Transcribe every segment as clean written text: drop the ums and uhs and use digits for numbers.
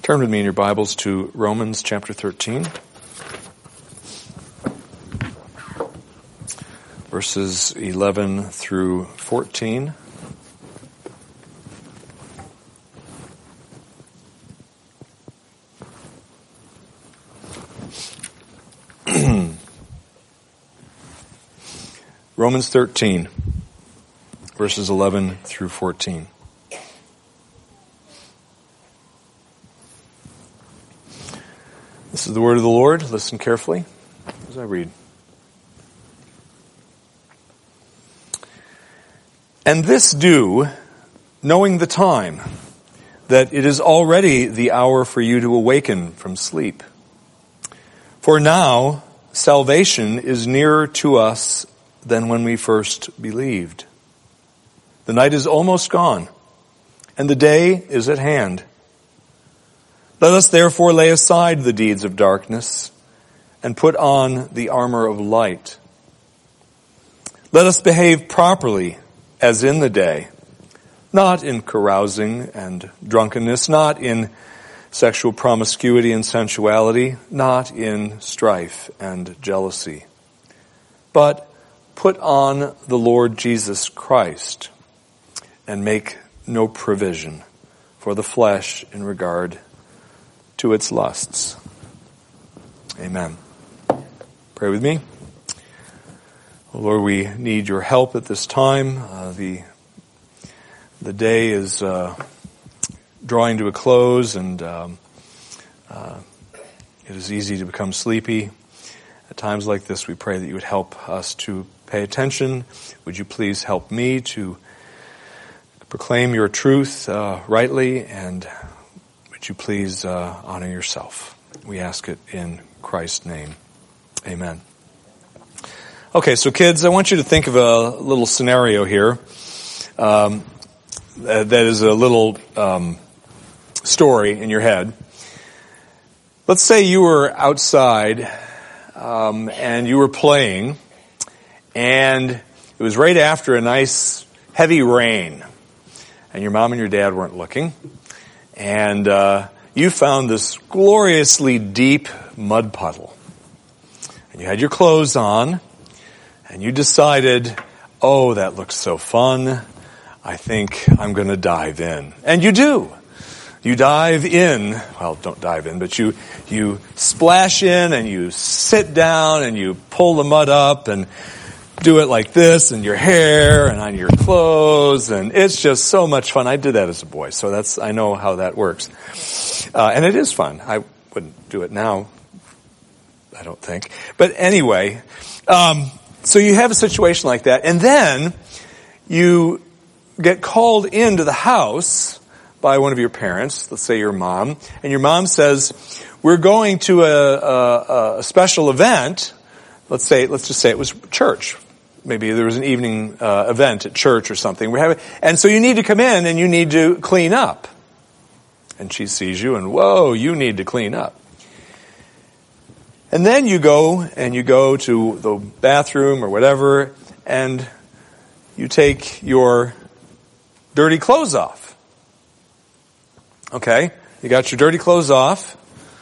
Turn with me in your Bibles to Romans chapter 13, verses 11 through 14. Romans 13, verses 11 through 14. This is the word of the Lord. Listen carefully as I read. And this do, knowing the time, that it is already the hour for you to awaken from sleep. For now, salvation is nearer to us than when we first believed. The night is almost gone, and the day is at hand. Let us therefore lay aside the deeds of darkness and put on the armor of light. Let us behave properly as in the day, not in carousing and drunkenness, not in sexual promiscuity and sensuality, not in strife and jealousy, but put on the Lord Jesus Christ and make no provision for the flesh in regard to its lusts. Amen. Pray with me. Oh Lord, we need your help at this time. The day is drawing to a close, and it is easy to become sleepy. At times like this, we pray that you would help us to pay attention. Would you please help me to proclaim your truth rightly, and would you please honor yourself? We ask it in Christ's name. Amen. Okay, so kids, I want you to think of a little scenario here. That is a little story in your head. Let's say you were outside and you were playing, and it was right after a nice heavy rain, and your mom and your dad weren't looking. And you found this gloriously deep mud puddle. And you had your clothes on, and you decided, oh, that looks so fun. I think I'm going to dive in. And you do. You dive in. Well, don't dive in, but you splash in, and you sit down, and you pull the mud up, and do it like this in your hair and on your clothes, and it's just so much fun. I did that as a boy, so I know how that works. And it is fun. I wouldn't do it now, I don't think. But anyway, so you have a situation like that, and then you get called into the house by one of your parents, let's say your mom, and your mom says, we're going to a special event. Let's just say it was church. Maybe there was an evening event at church or something. And so you need to come in and you need to clean up. And she sees you and, whoa, you need to clean up. And then you go to the bathroom or whatever, and you take your dirty clothes off. Okay? You got your dirty clothes off.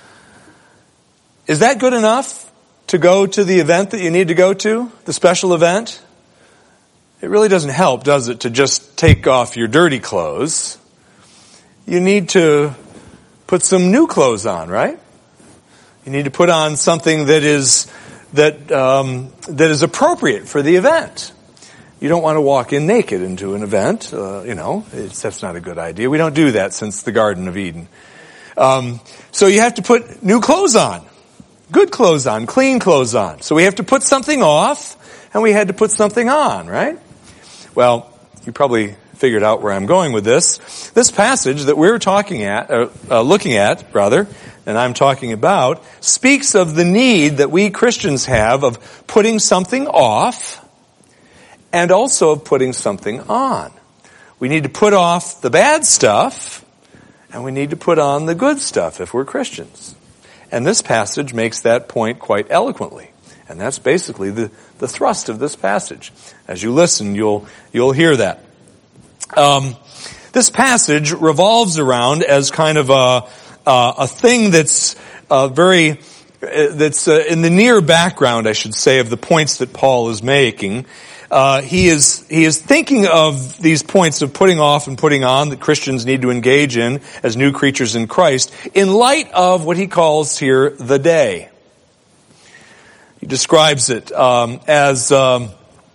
Is that good enough to go to the event that you need to go to, the special event? It really doesn't help, does it, to just take off your dirty clothes. You need to put some new clothes on, right? You need to put on something that is appropriate for the event. You don't want to walk in naked into an event, that's not a good idea. We don't do that since the Garden of Eden. So you have to put new clothes on. Good clothes on, clean clothes on. So we have to put something off, and we had to put something on, right? Well, you probably figured out where I'm going with this. This passage that we're looking at, and I'm talking about, speaks of the need that we Christians have of putting something off and also of putting something on. We need to put off the bad stuff, and we need to put on the good stuff if we're Christians. And this passage makes that point quite eloquently. And that's basically the thrust of this passage. As you listen, you'll hear that. This passage revolves around as kind of a thing that's that's in the near background, I should say, of the points that Paul is making. He is thinking of these points of putting off and putting on that Christians need to engage in as new creatures in Christ in light of what he calls here the day. He describes it as the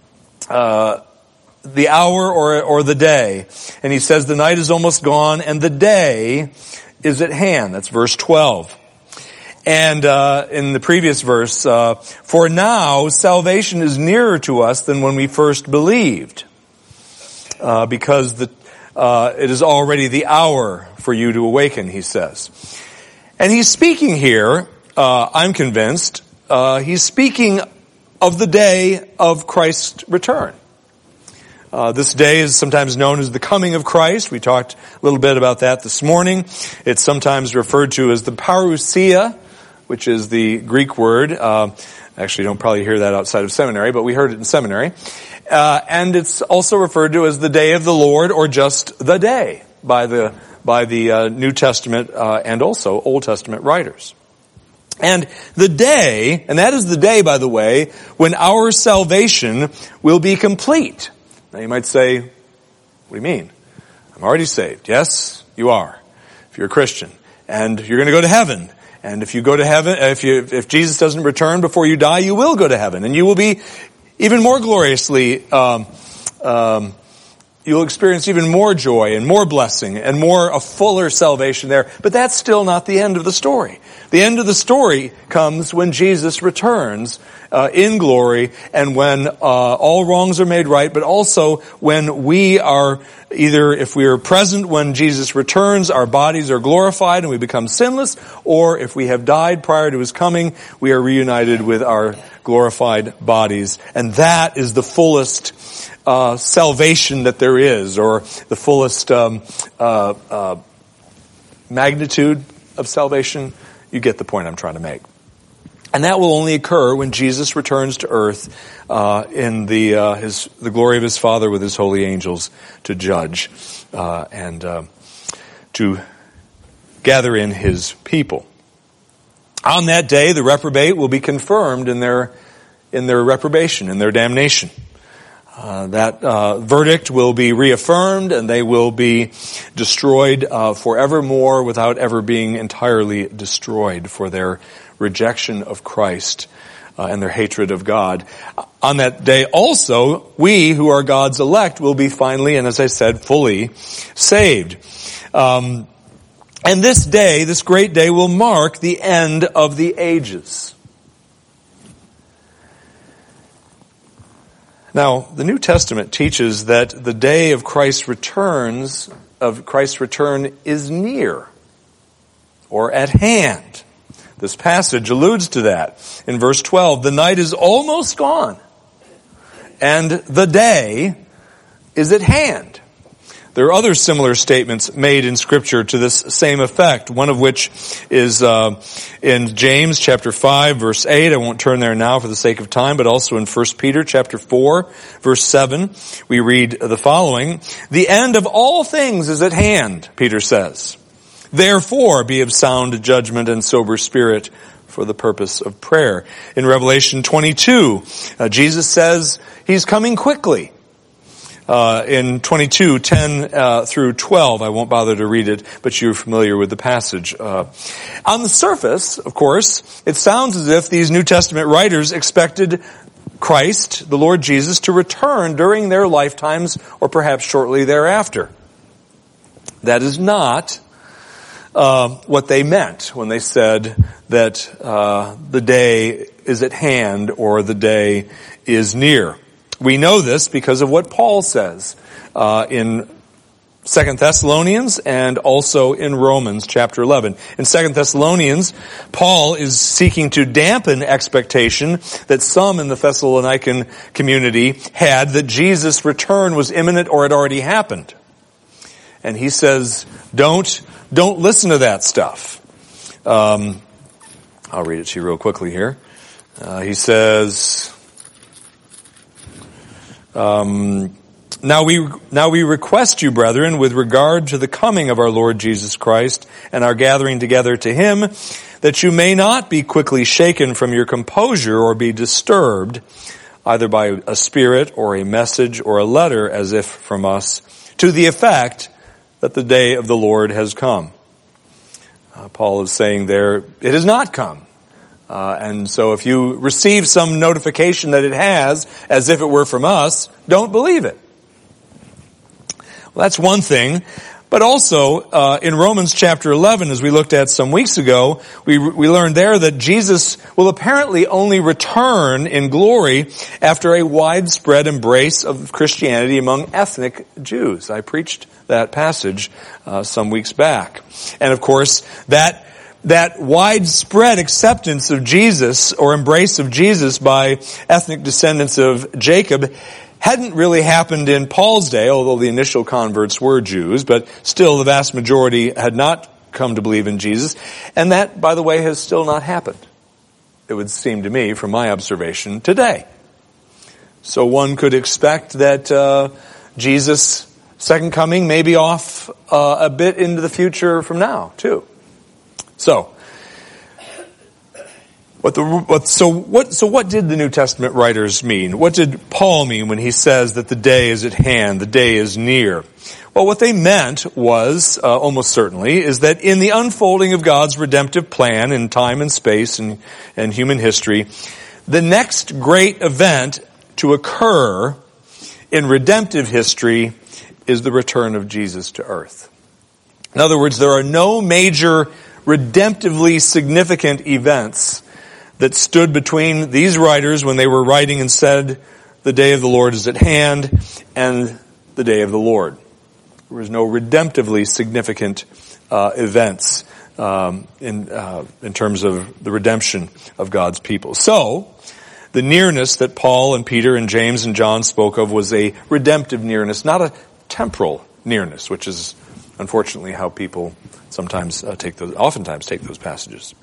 hour or the day. And he says the night is almost gone and the day is at hand. That's verse 12. And in the previous verse, for now salvation is nearer to us than when we first believed, because it is already the hour for you to awaken, he says. And he's speaking here, I'm convinced, he's speaking of the day of Christ's return. This day is sometimes known as the coming of Christ. We talked a little bit about that this morning. It's sometimes referred to as the parousia, which is the Greek word. Actually, you don't probably hear that outside of seminary, but we heard it in seminary. And it's also referred to as the day of the Lord, or just the day, by the New Testament and also Old Testament writers. And the day, and that is the day, by the way, when our salvation will be complete. Now you might say, what do you mean? I'm already saved. Yes, you are, if you're a Christian. And you're going to go to heaven. And if you go to heaven, if Jesus doesn't return before you die, you will go to heaven. And you will be even more gloriously, you'll experience even more joy and more blessing and a fuller salvation there. But that's still not the end of the story. The end of the story comes when Jesus returns in glory, and when all wrongs are made right, but also when we are either, if we are present when Jesus returns, our bodies are glorified and we become sinless, or if we have died prior to his coming, we are reunited with our glorified bodies. And that is the fullest salvation that there is, or the fullest magnitude of salvation. You get the point I'm trying to make. And that will only occur when Jesus returns to earth in the glory of his Father with his holy angels to judge and to gather in his people. On that day, the reprobate will be confirmed in their reprobation, in their damnation. That verdict will be reaffirmed, and they will be destroyed forevermore without ever being entirely destroyed for their rejection of Christ and their hatred of God. On that day also, we who are God's elect will be finally, and as I said, fully saved. And this day, this great day, will mark the end of the ages. Now, the New Testament teaches that the day of Christ's return is near, or at hand. This passage alludes to that. In verse 12, the night is almost gone, and the day is at hand. There are other similar statements made in Scripture to this same effect, one of which is in James chapter 5, verse 8. I won't turn there now for the sake of time, but also in 1 Peter chapter 4, verse 7, we read the following. The end of all things is at hand, Peter says. Therefore, be of sound judgment and sober spirit for the purpose of prayer. In Revelation 22, Jesus says he's coming quickly. In 22:10 through 12, I won't bother to read it, but you're familiar with the passage. On the surface, of course, it sounds as if these New Testament writers expected Christ, the Lord Jesus, to return during their lifetimes or perhaps shortly thereafter. That is not what they meant when they said that the day is at hand or the day is near. We know this because of what Paul says in 2 Thessalonians and also in Romans chapter 11. In 2 Thessalonians, Paul is seeking to dampen expectation that some in the Thessalonican community had that Jesus' return was imminent or had already happened. And he says, don't listen to that stuff. I'll read it to you real quickly here. He says, Now we request you, brethren, with regard to the coming of our Lord Jesus Christ and our gathering together to him, that you may not be quickly shaken from your composure or be disturbed, either by a spirit or a message or a letter as if from us, to the effect that the day of the Lord has come. Paul is saying there, it has not come. And so if you receive some notification that it has, as if it were from us, don't believe it. Well, that's one thing. But also, in Romans chapter 11, as we looked at some weeks ago, we learned there that Jesus will apparently only return in glory after a widespread embrace of Christianity among ethnic Jews. I preached that passage some weeks back. And of course, that widespread acceptance of Jesus, or embrace of Jesus by ethnic descendants of Jacob, hadn't really happened in Paul's day, although the initial converts were Jews, but still the vast majority had not come to believe in Jesus. And that, by the way, has still not happened, it would seem to me, from my observation today. So one could expect that Jesus' second coming may be off a bit into the future from now, too. So, what did the New Testament writers mean? What did Paul mean when he says that the day is at hand, the day is near? Well, what they meant was, almost certainly, is that in the unfolding of God's redemptive plan in time and space and human history, the next great event to occur in redemptive history is the return of Jesus to earth. In other words, there are no major redemptively significant events that stood between these writers when they were writing and said, the day of the Lord is at hand, and the day of the Lord. There was no redemptively significant events in terms of the redemption of God's people. So, the nearness that Paul and Peter and James and John spoke of was a redemptive nearness, not a temporal nearness, which is unfortunately how people oftentimes take those passages.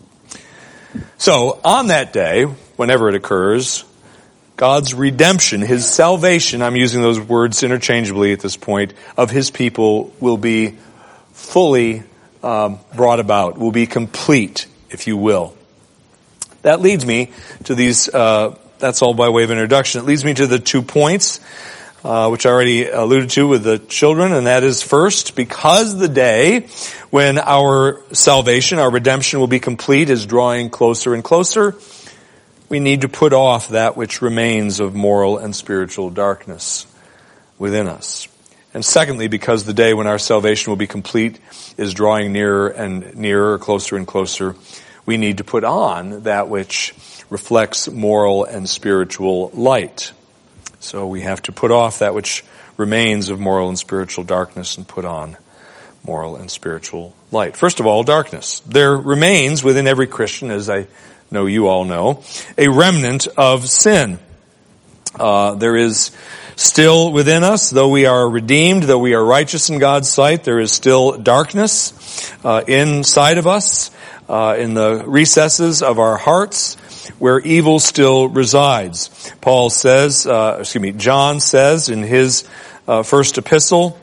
So, on that day, whenever it occurs, God's redemption, his salvation, I'm using those words interchangeably at this point, of his people will be fully brought about, will be complete, if you will. That leads me to these, that's all by way of introduction. It leads me to the 2 points, which I already alluded to with the children, and that is first, because the day when our salvation, our redemption will be complete is drawing closer and closer, we need to put off that which remains of moral and spiritual darkness within us. And secondly, because the day when our salvation will be complete is drawing nearer and nearer, closer and closer, we need to put on that which reflects moral and spiritual light. So we have to put off that which remains of moral and spiritual darkness and put on moral and spiritual light. First of all, darkness. There remains within every Christian, as I know you all know, a remnant of sin. There is still within us, though we are redeemed, though we are righteous in God's sight, there is still darkness inside of us, in the recesses of our hearts, where evil still resides. John says in his first epistle,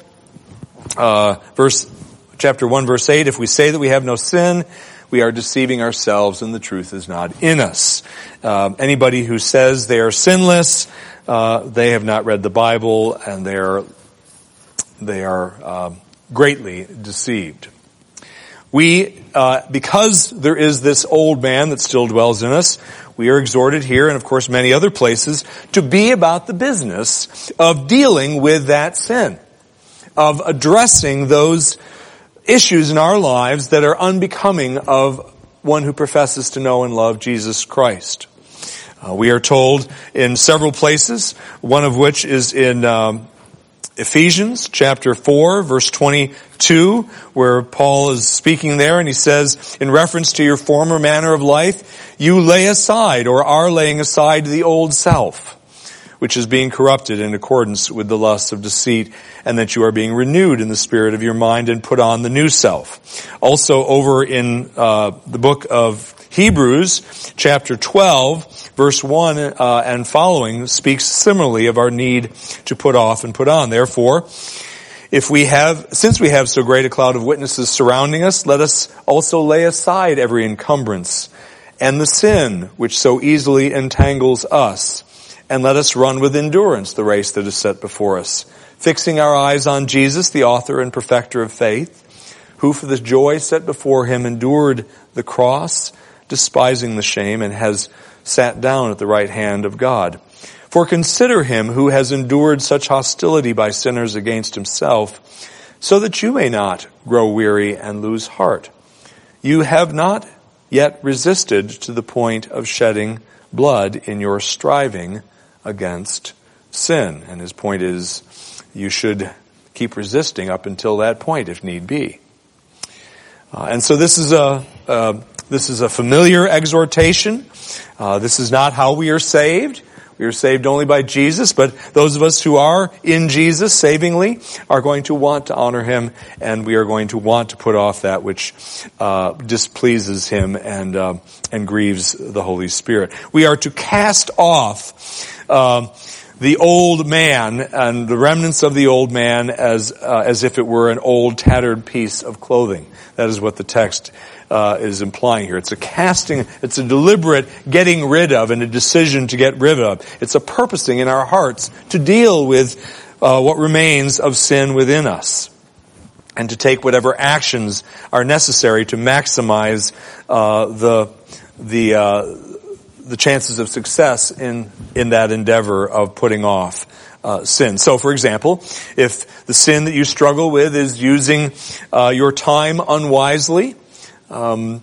chapter 1, verse 8, if we say that we have no sin, we are deceiving ourselves and the truth is not in us. Anybody who says they are sinless, they have not read the Bible and they are greatly deceived. We, because there is this old man that still dwells in us, we are exhorted here, and of course many other places, to be about the business of dealing with that sin, of addressing those issues in our lives that are unbecoming of one who professes to know and love Jesus Christ. We are told in several places, one of which is in Ephesians chapter 4, verse 22, where Paul is speaking there, and he says, in reference to your former manner of life, you lay aside, or are laying aside, the old self, which is being corrupted in accordance with the lusts of deceit, and that you are being renewed in the spirit of your mind and put on the new self. Also over in the book of Hebrews chapter 12, verse 1 and following speaks similarly of our need to put off and put on. Therefore, since we have so great a cloud of witnesses surrounding us, let us also lay aside every encumbrance and the sin which so easily entangles us, and let us run with endurance the race that is set before us, fixing our eyes on Jesus, the author and perfecter of faith, who for the joy set before him endured the cross, despising the shame, and has sat down at the right hand of God. For consider him who has endured such hostility by sinners against himself, so that you may not grow weary and lose heart. You have not yet resisted to the point of shedding blood in your striving against sin. And his point is, you should keep resisting up until that point if need be. And so this is a familiar exhortation. This is not how we are saved. We are saved only by Jesus, but those of us who are in Jesus savingly are going to want to honor him, and we are going to want to put off that which displeases him and grieves the Holy Spirit. We are to cast off the old man and the remnants of the old man as if it were an old tattered piece of clothing. That is what the text is implying here. It's a casting, it's a deliberate getting rid of and a decision to get rid of. It's a purposing in our hearts to deal with what remains of sin within us, and to take whatever actions are necessary to maximize the chances of success in that endeavor of putting off sin. So, for example, if the sin that you struggle with is using your time unwisely, I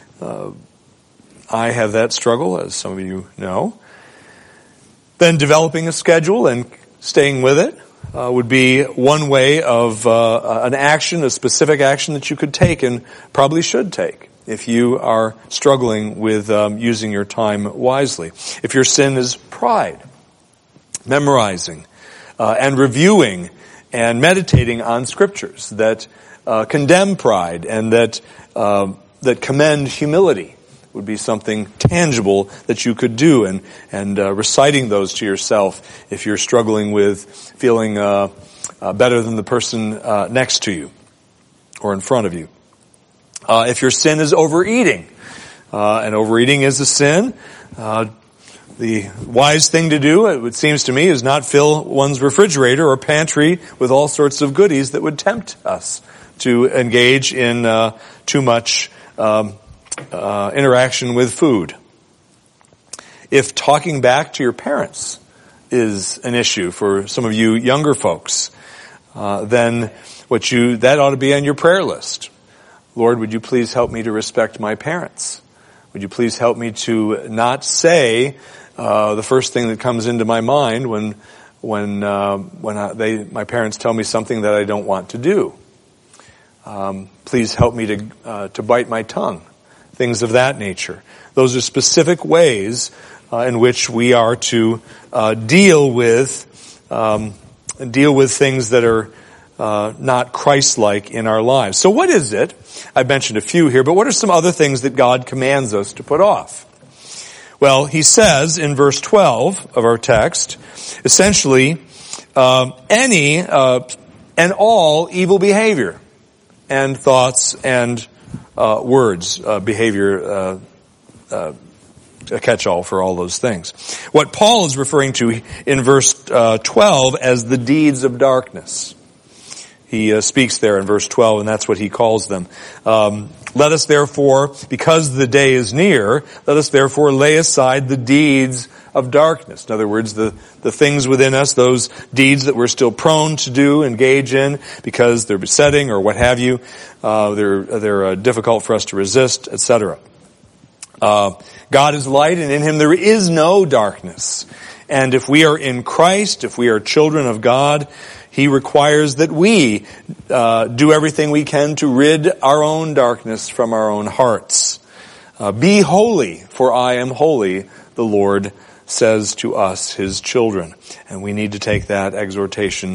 have that struggle, as some of you know, then developing a schedule and staying with it would be one way of an action, a specific action that you could take and probably should take if you are struggling with using your time wisely. If your sin is pride, memorizing and reviewing and meditating on scriptures that condemn pride and that commend humility would be something tangible that you could do, and reciting those to yourself if you're struggling with feeling better than the person next to you or in front of you. If your sin is overeating, and overeating is a sin, the wise thing to do, it seems to me, is not fill one's refrigerator or pantry with all sorts of goodies that would tempt us to engage in too much interaction with food. If talking back to your parents is an issue for some of you younger folks, then that ought to be on your prayer list. Lord, would you please help me to respect my parents? Would you please help me to not say the first thing that comes into my mind when my parents tell me something that I don't want to do? Please help me to bite my tongue. Things of that nature. Those are specific ways in which we are to deal with things that are not Christ-like in our lives. So what is it? I mentioned a few here, but what are some other things that God commands us to put off? Well, he says in verse 12 of our text, essentially, any and all evil behavior and thoughts and words, behavior, a catch-all for all those things. What Paul is referring to in verse 12 as the deeds of darkness. He speaks there in verse 12, and that's what he calls them. Let us therefore, because the day is near, let us therefore lay aside the deeds of darkness. In other words, the things within us, those deeds that we're still prone to do, engage in, because they're besetting or what have you. They're difficult for us to resist, etc. God is light, and in him there is no darkness. And if we are in Christ, if we are children of God, he requires that we do everything we can to rid our own darkness from our own hearts. Be holy, for I am holy, the Lord says to us, his children. And we need to take that exhortation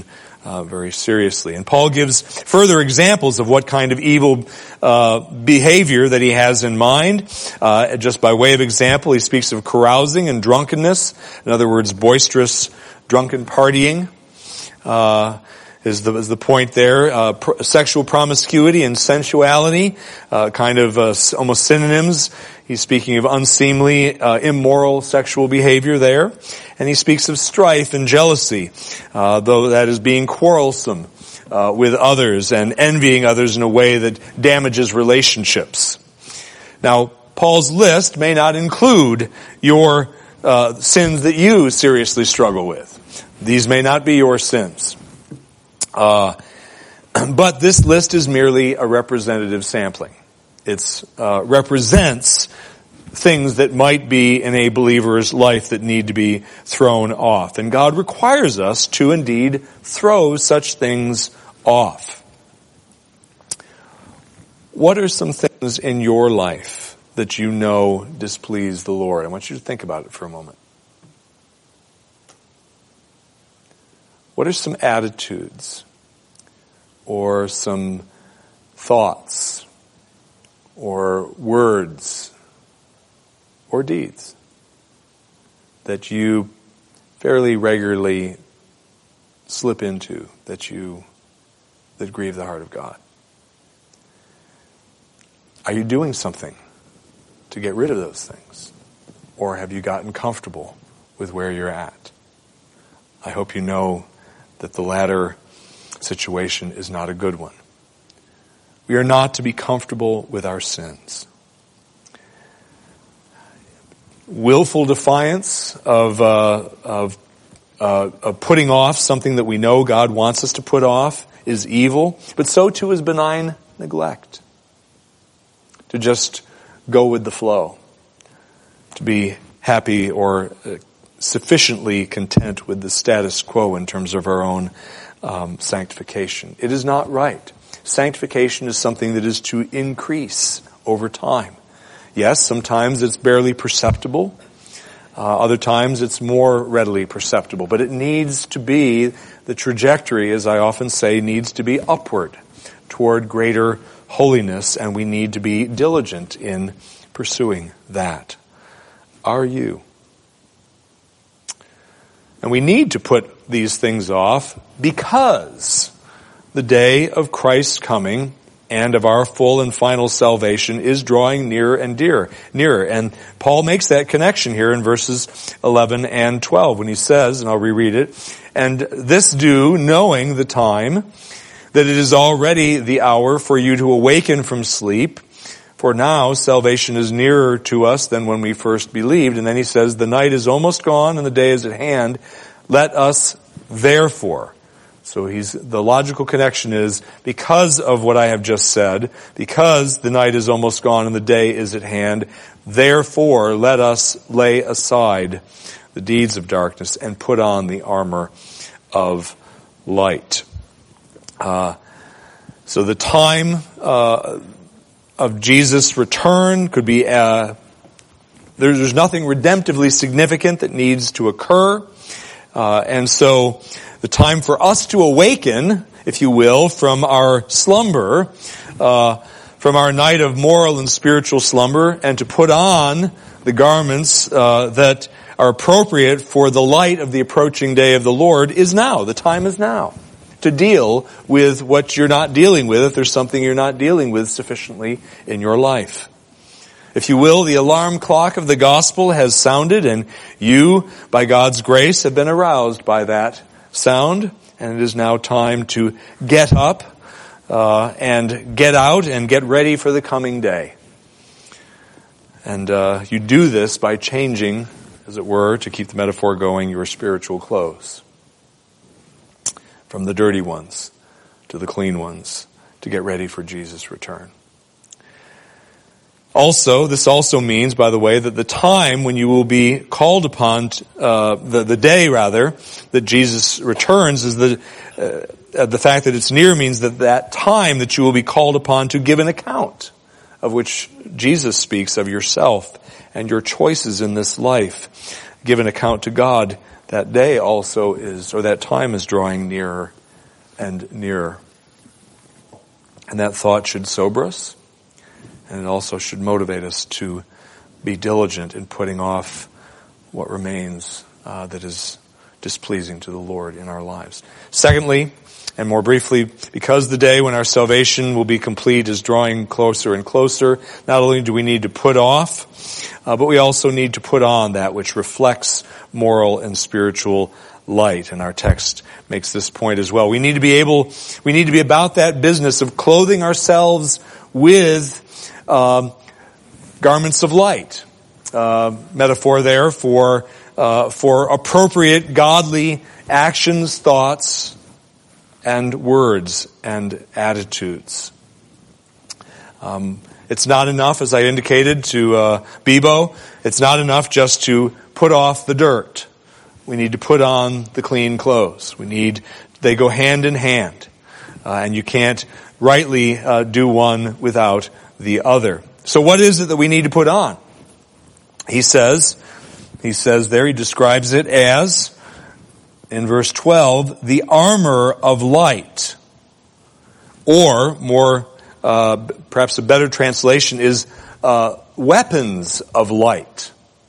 very seriously. And Paul gives further examples of what kind of evil behavior that he has in mind. Just by way of example, he speaks of carousing and drunkenness. In other words, boisterous, drunken partying is the point there. Sexual promiscuity and sensuality, almost synonyms. He's speaking of unseemly, immoral sexual behavior there. And he speaks of strife and jealousy, though that is being quarrelsome with others and envying others in a way that damages relationships. Now, Paul's list may not include your sins that you seriously struggle with. These may not be your sins. But this list is merely a representative sampling. It represents things that might be in a believer's life that need to be thrown off. And God requires us to indeed throw such things off. What are some things in your life that you know displease the Lord? I want you to think about it for a moment. What are some attitudes or some thoughts or words or deeds that you fairly regularly slip into that grieve the heart of God? Are you doing something to get rid of those things? Or have you gotten comfortable with where you're at? I hope you know that the latter situation is not a good one. We are not to be comfortable with our sins. Willful defiance of putting off something that we know God wants us to put off is evil, but so too is benign neglect. To just go with the flow, to be happy or sufficiently content with the status quo in terms of our own sanctification. It is not right. Sanctification is something that is to increase over time. Yes, sometimes it's barely perceptible. Other times it's more readily perceptible. But it needs to be, the trajectory, as I often say, needs to be upward toward greater holiness, and we need to be diligent in pursuing that. Are you? And we need to put these things off because the day of Christ's coming and of our full and final salvation is drawing nearer and nearer. And Paul makes that connection here in verses 11 and 12 when he says, and I'll reread it, "And this do, knowing the time, that it is already the hour for you to awaken from sleep. For now salvation is nearer to us than when we first believed." And then he says, "The night is almost gone and the day is at hand. Let us therefore." So the logical connection is, because of what I have just said, because the night is almost gone and the day is at hand, therefore let us lay aside the deeds of darkness and put on the armor of light. So the time of Jesus' return could be, there's nothing redemptively significant that needs to occur. And so the time for us to awaken, if you will, from our slumber, from our night of moral and spiritual slumber, and to put on the garments that are appropriate for the light of the approaching day of the Lord is now. The time is now to deal with what you're not dealing with, if there's something you're not dealing with sufficiently in your life. If you will, the alarm clock of the gospel has sounded, and you, by God's grace, have been aroused by that sound, and it is now time to get up and get out and get ready for the coming day. And you do this by changing, as it were, to keep the metaphor going, your spiritual clothes. From the dirty ones to the clean ones, to get ready for Jesus' return. Also, this also means, by the way, that the time when you will be called upon, the day rather, that Jesus returns is the fact that it's near means that time that you will be called upon to give an account, of which Jesus speaks of yourself and your choices in this life. Give an account to God. That day also is, or that time is drawing nearer and nearer. And that thought should sober us, and it also should motivate us to be diligent in putting off what remains that is displeasing to the Lord in our lives. Secondly, and more briefly, because the day when our salvation will be complete is drawing closer and closer, not only do we need to put off, but we also need to put on that which reflects moral and spiritual light. And our text makes this point as well. We need to be about that business of clothing ourselves with garments of light. Metaphor there for appropriate godly actions, thoughts, and words and attitudes. It's not enough, as I indicated to Bebo, it's not enough just to put off the dirt. We need to put on the clean clothes. They go hand in hand. And you can't rightly do one without the other. So what is it that we need to put on? He says there, he describes it as, in verse 12, the armor of light. Or, more, perhaps a better translation is, weapons of light.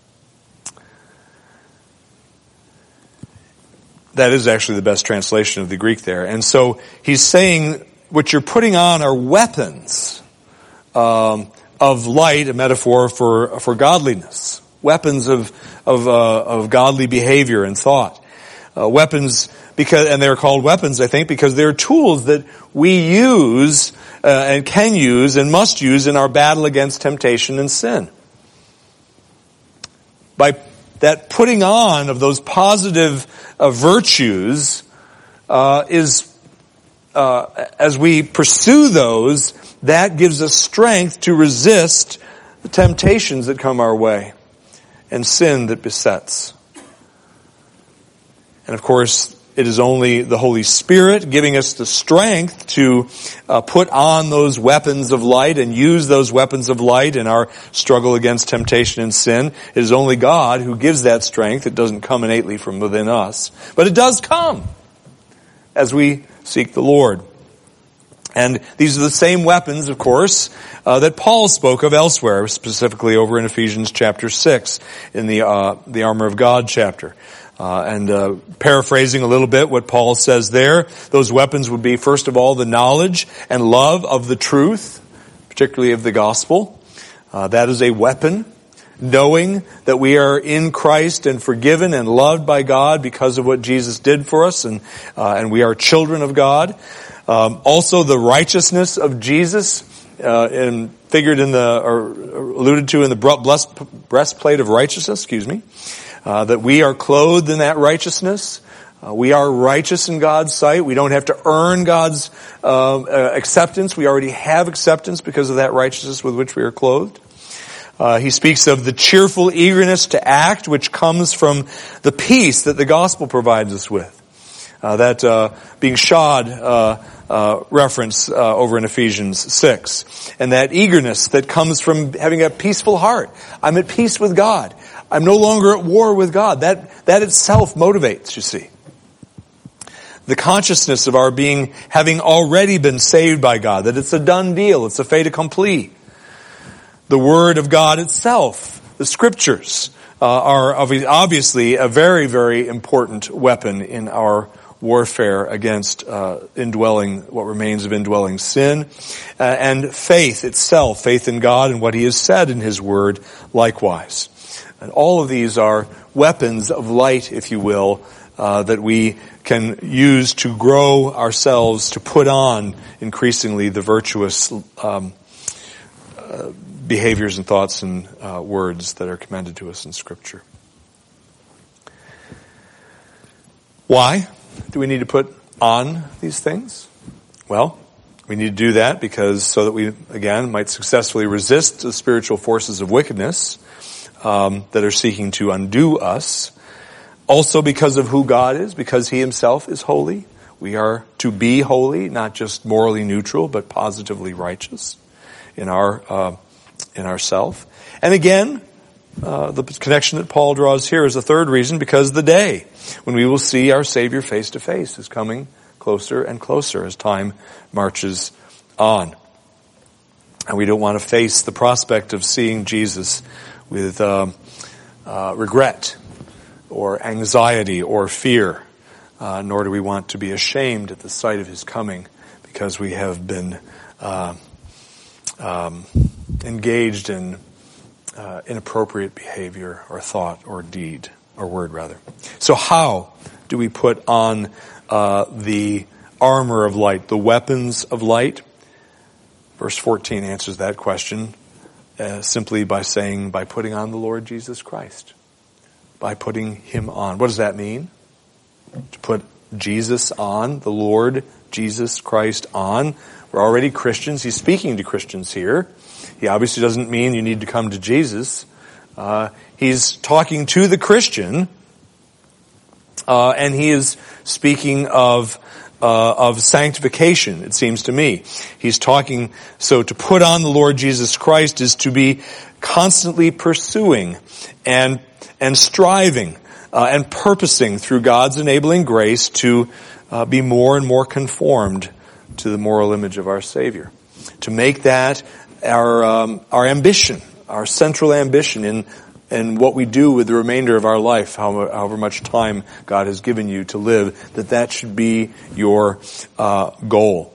That is actually the best translation of the Greek there. And so he's saying what you're putting on are weapons of light, a metaphor for godliness. Weapons of godly behavior and thought. Weapons, and they're called weapons, I think, because they're tools that we use and can use and must use in our battle against temptation and sin. By that putting on of those positive virtues is, as we pursue those, that gives us strength to resist the temptations that come our way and sin that besets. And of course, it is only the Holy Spirit giving us the strength to put on those weapons of light and use those weapons of light in our struggle against temptation and sin. It is only God who gives that strength. It doesn't come innately from within us. But it does come as we seek the Lord. And these are the same weapons, of course, that Paul spoke of elsewhere, specifically over in Ephesians chapter 6, in the Armor of God chapter. Paraphrasing a little bit what Paul says there, those weapons would be, first of all, the knowledge and love of the truth, particularly of the gospel. That is a weapon. Knowing that we are in Christ and forgiven and loved by God because of what Jesus did for us, and we are children of God. Also the righteousness of Jesus, figured in or alluded to in the breastplate of righteousness, that we are clothed in that righteousness. We are righteous in God's sight. We don't have to earn God's acceptance. We already have acceptance because of that righteousness with which we are clothed. He speaks of the cheerful eagerness to act, which comes from the peace that the gospel provides us with. That being shod reference over in Ephesians 6. And that eagerness that comes from having a peaceful heart. I'm at peace with God. I'm no longer at war with God. That itself motivates, you see. The consciousness of our having already been saved by God, that it's a done deal, it's a fait accompli. The Word of God itself, the Scriptures, are obviously a very, very important weapon in our warfare against what remains of indwelling sin, and faith itself, faith in God and what He has said in His Word likewise. And all of these are weapons of light, if you will, that we can use to grow ourselves, to put on increasingly the virtuous behaviors and thoughts and words that are commended to us in Scripture. Why do we need to put on these things? Well, we need to do that so that we, again, might successfully resist the spiritual forces of wickedness that are seeking to undo us. Also because of who God is, because He Himself is holy. We are to be holy, not just morally neutral, but positively righteous in ourself. And again, the connection that Paul draws here is a third reason, because the day when we will see our Savior face to face is coming closer and closer as time marches on. And we don't want to face the prospect of seeing Jesus with regret or anxiety or fear, nor do we want to be ashamed at the sight of his coming because we have been engaged in inappropriate behavior or thought or deed, or word rather. So how do we put on the armor of light, the weapons of light? Verse 14 answers that question simply by saying, by putting on the Lord Jesus Christ. By putting him on. What does that mean? To put Jesus on, the Lord Jesus Christ on. We're already Christians. He's speaking to Christians here. He obviously doesn't mean you need to come to Jesus. He's talking to the Christian, and he is speaking of sanctification, it seems to me. He's talking, so to put on the Lord Jesus Christ is to be constantly pursuing and striving and purposing through God's enabling grace to be more and more conformed to the moral image of our Savior. To make that our ambition, our central ambition in what we do with the remainder of our life, however much time God has given you to live, that should be your goal.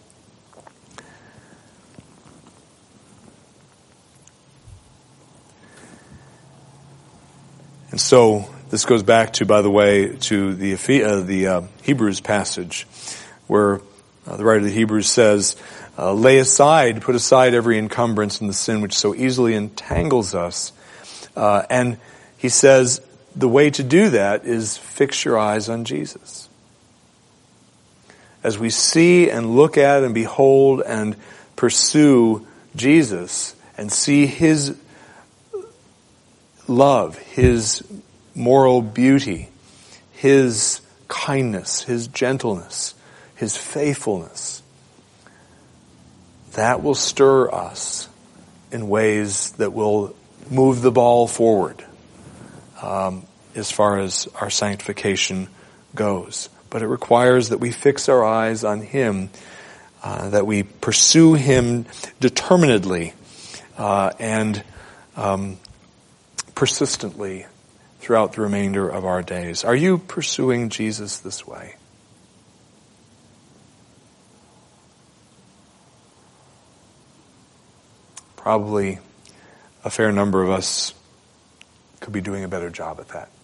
And so this goes back to, by the way, to the Hebrews passage, where the writer of the Hebrews says, put aside every encumbrance and the sin which so easily entangles us. And he says the way to do that is fix your eyes on Jesus. As we see and look at and behold and pursue Jesus and see his love, his moral beauty, his kindness, his gentleness, his faithfulness, that will stir us in ways that will move the ball forward as far as our sanctification goes. But it requires that we fix our eyes on him, that we pursue him determinedly and persistently throughout the remainder of our days. Are you pursuing Jesus this way? Probably a fair number of us could be doing a better job at that.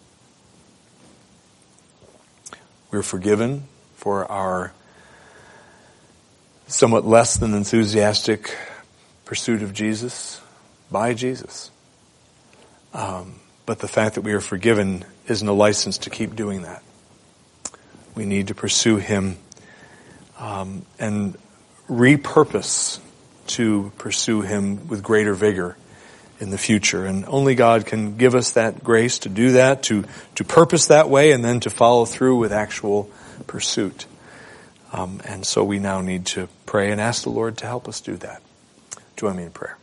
We're forgiven for our somewhat less than enthusiastic pursuit of Jesus by Jesus. But the fact that we are forgiven isn't a license to keep doing that. We need to pursue him and repurpose to pursue him with greater vigor in the future. And only God can give us that grace to do that, to purpose that way, and then to follow through with actual pursuit. And so we now need to pray and ask the Lord to help us do that. Join me in prayer.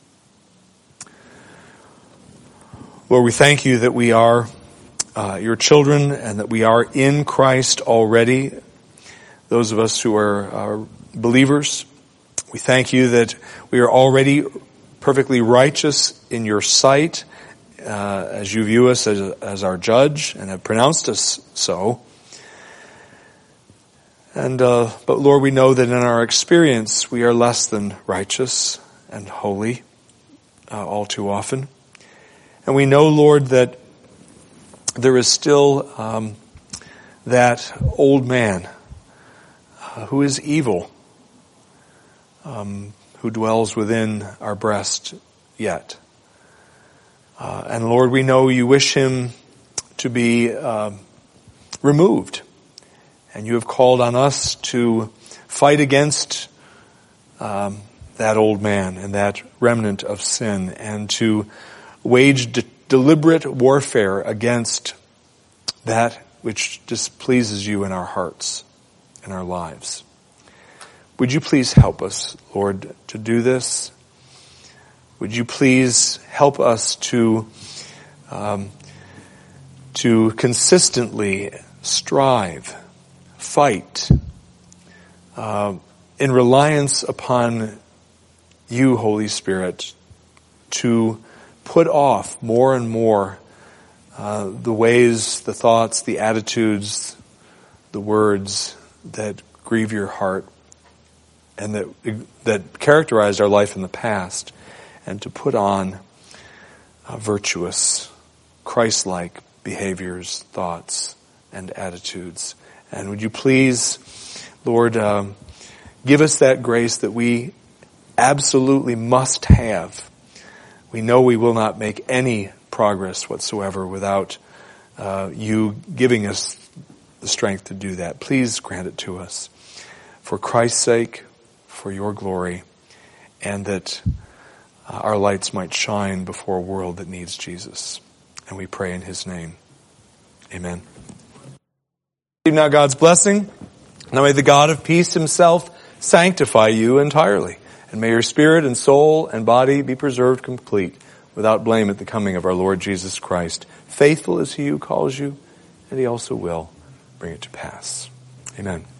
Lord, we thank you that we are your children and that we are in Christ already. Those of us who are believers, we thank you that we are already perfectly righteous in your sight as you view us as our judge and have pronounced us so. And but Lord, we know that in our experience we are less than righteous and holy all too often. And we know, Lord, that there is still that old man who is evil, who dwells within our breast yet. And Lord, we know you wish him to be removed. And you have called on us to fight against that old man and that remnant of sin, and to wage deliberate warfare against that which displeases you in our hearts and our lives. Would you please help us, Lord, to do this? Would you please help us to consistently strive fight in reliance upon you, Holy Spirit, to put off more and more the ways, the thoughts, the attitudes, the words that grieve your heart and that characterized our life in the past, and to put on virtuous, Christ-like behaviors, thoughts, and attitudes. And would you please, Lord, give us that grace that we absolutely must have. We know we will not make any progress whatsoever without you giving us the strength to do that. Please grant it to us for Christ's sake, for your glory, and that our lights might shine before a world that needs Jesus. And we pray in his name. Amen. Now God's blessing. Now may the God of peace himself sanctify you entirely. And may your spirit and soul and body be preserved complete, without blame at the coming of our Lord Jesus Christ. Faithful is he who calls you, and he also will bring it to pass. Amen.